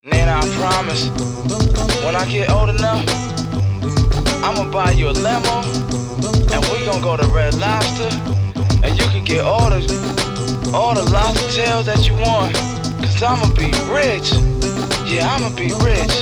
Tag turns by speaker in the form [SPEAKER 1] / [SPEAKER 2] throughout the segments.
[SPEAKER 1] Nana, I promise, when I get old enough, I'ma buy you a limo, and we gon' go to Red Lobster, and you can get all the lobster tails that you want, cause I'ma be rich. Yeah, I'ma be rich.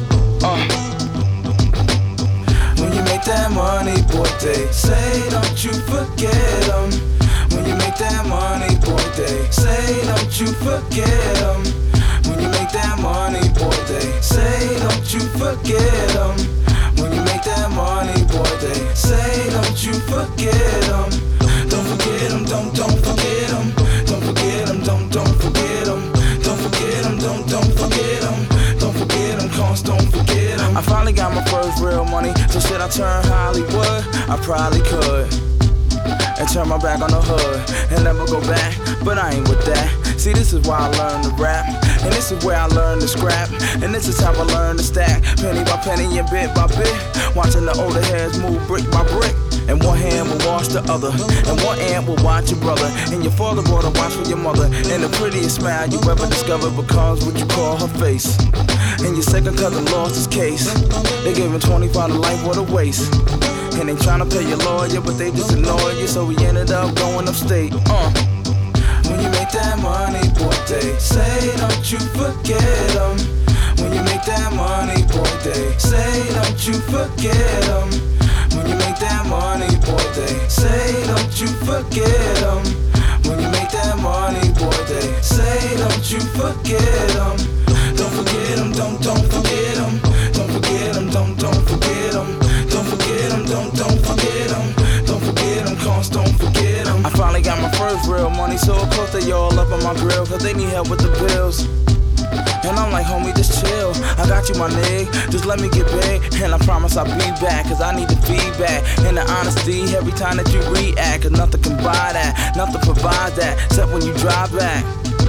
[SPEAKER 2] When you make that money, boy, they say don't you forget 'em. When you make that money, boy, they say don't you forget 'em. When you make that money, boy, they say don't you forget 'em. When you make that money, boy, they say don't you forget 'em. Don't forget 'em, don't forget 'em. Don't forget 'em, don't forget 'em. Don't forget 'em, don't forget 'em. Don't forget 'em, cause don't forget 'em. I finally got my first real money, so should I turn Hollywood? I probably could, and turn my back on the hood, and never go back, but I ain't with that. See, this is why I learned to rap, and this is where I learned to scrap, and this is how I learned to stack, penny by penny and bit by bit, watching the older heads move brick by brick. And one hand will wash the other, and one aunt will watch your brother, and your father brought a watch for your mother. And the prettiest smile you ever discovered becomes what you call her face. And your second cousin lost his case. They gave him 25 to life, what a waste. And they tryna pay your lawyer, but they just annoyed you, so we ended up going upstate. When you make that money, boy, they say don't you forget 'em. When you make that money, boy, they say don't you forget 'em. When you make that money, boy, they say don't you forget 'em. When you make that money, boy, they say don't you forget 'em. Don't forget 'em, don't forget 'em. Don't forget 'em, don't forget 'em. Don't forget 'em, don't forget 'em. Don't forget 'em, cause don't forget 'em. I finally got my first real money, so of course they all up on my grill, cause they need help with the bills. And I'm like, homie, just chill. I got you, my nigga. Just let me get big, and I promise I'll be back, cause I need the feedback and the honesty every time that you react. Cause nothing can buy that, nothing provides that, except when you drive back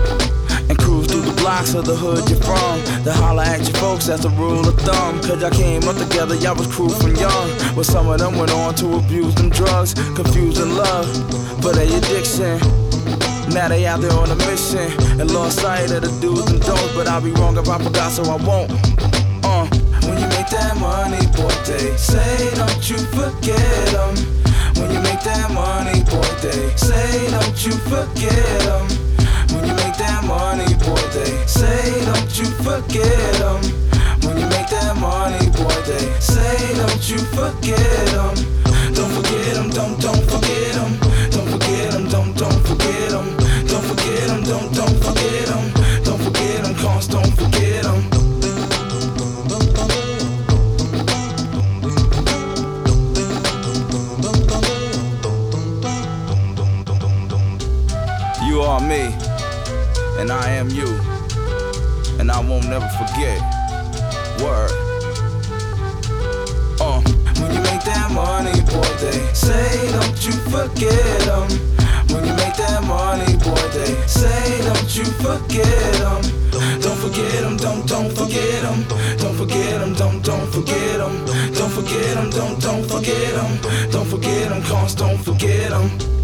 [SPEAKER 2] and cruise through the blocks of the hood you're from. To holler at your folks, that's a rule of thumb. Cause y'all came up together, y'all was crew from young. But some of them went on to abuse them drugs, confusing love for their addiction. Now they out there on a mission and lost sight of the do's and don'ts. But I'll be wrong if I forgot, so I won't. When you make that money, boy, they say don't you forget 'em. When you make that money, boy, they say don't you forget 'em. When you make that money, boy, they say don't you forget 'em. When you make that money, boy, they say don't you forget 'em. Don't forget 'em, don't forget 'em. Don't forget 'em, don't forget 'em. Don't forget 'em, don't forget 'em. Don't forget 'em, cause don't forget 'em. You are me, and I am you, and I won't never forget. Word. When you make that money, boy, they say don't you forget 'em. When you make that money, boy, they say don't you forget 'em. Don't forget 'em, don't forget 'em. Don't forget 'em, don't forget 'em. Don't forget 'em, don't forget 'em. Don't forget 'em, cause don't forget 'em.